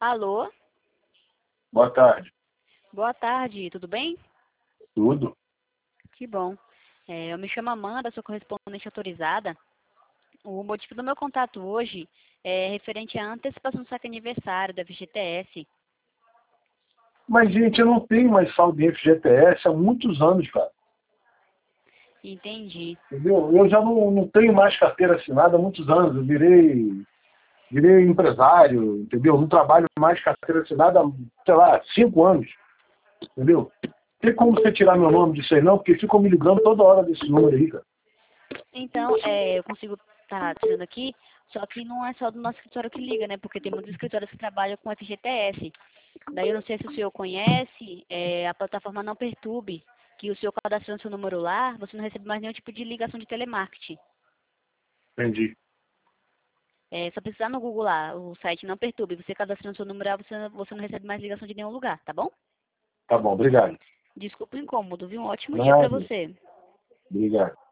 Alô? Boa tarde. Boa tarde, tudo bem? Tudo? Que bom. Eu me chamo Amanda, sou correspondente autorizada. O motivo do meu contato hoje é referente à antecipação do saque aniversário da FGTS. Mas, gente, eu não tenho mais saldo em FGTS há muitos anos, cara. Entendi. Entendeu? Eu já não tenho mais carteira assinada há muitos anos. Eu virei empresário, entendeu? Não trabalho mais carteira assinada há, sei lá, 5 anos. Entendeu? Tem como você tirar meu nome disso aí, não? Porque ficam me ligando toda hora desse número aí, cara. Então, eu consigo estar tirando aqui, só que não é só do nosso escritório que liga, né? Porque tem muitos escritórios que trabalham com FGTS. Daí eu não sei se o senhor conhece a plataforma Não Perturbe, que o senhor cadastrando seu número lá, você não recebe mais nenhum tipo de ligação de telemarketing. Entendi. É só precisar no Google lá, o site Não Perturbe. Você cadastrando seu número lá, você não recebe mais ligação de nenhum lugar, tá bom? Tá bom, obrigado. Desculpa o incômodo, viu? Um ótimo dia pra Nada. você. Obrigado.